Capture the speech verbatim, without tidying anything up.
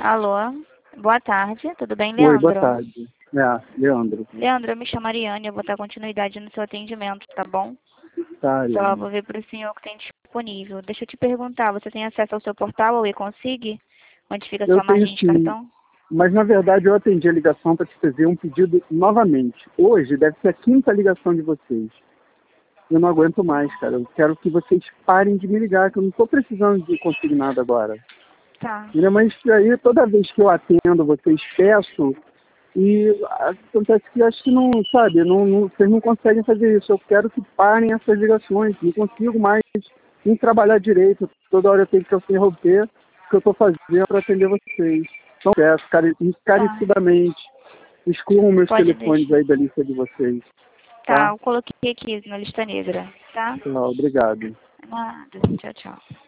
Alô, boa tarde, tudo bem, Oi, Leandro? boa tarde. É, Leandro. Leandro, eu me chamo Ariane, eu vou dar continuidade no seu atendimento, tá bom? Tá, Só Ariane. vou ver para o senhor o que tem disponível. Deixa eu te perguntar, você tem acesso ao seu portal, ao e-consig? Onde fica a Eu sua tenho margem de sim, cartão? mas na verdade eu atendi a ligação para te fazer um pedido novamente. Hoje deve ser a quinta ligação de vocês. Eu não aguento mais, cara. Eu quero que vocês parem de me ligar, que eu não estou precisando de conseguir nada agora. Tá. Entendeu? Mas aí toda vez que eu atendo, vocês peço, e acontece que acho que não, sabe, não, não, vocês não conseguem fazer isso. Eu quero que parem essas ligações. Não consigo mais nem trabalhar direito. Toda hora eu tenho que interromper o que eu estou fazendo para atender vocês. Então peço cari- encarecidamente, excluam meus Pode telefones deixar. aí da lista de vocês. Tá, Tá? eu coloquei aqui na lista negra, tá? Tá, obrigado. Nada, tchau, tchau.